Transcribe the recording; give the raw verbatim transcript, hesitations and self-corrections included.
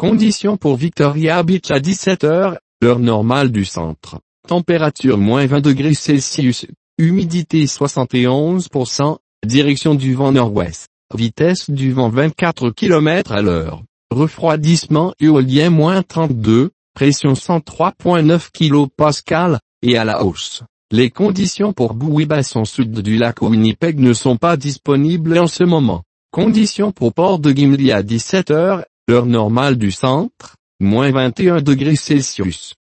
Conditions pour Victoria Beach à dix-sept heures, heure normale du centre. Température moins vingt degrés Celsius, humidité soixante et onze pour cent, direction du vent nord-ouest, vitesse du vent vingt-quatre kilomètres à l'heure, refroidissement éolien moins trente-deux, pression cent trois virgule neuf kilopascales, et à la hausse. Les conditions pour Boui-Basson sud du lac Winnipeg ne sont pas disponibles en ce moment. Conditions pour Port de Gimli à dix-sept heures, heure normale du centre, moins vingt et un degrés Celsius.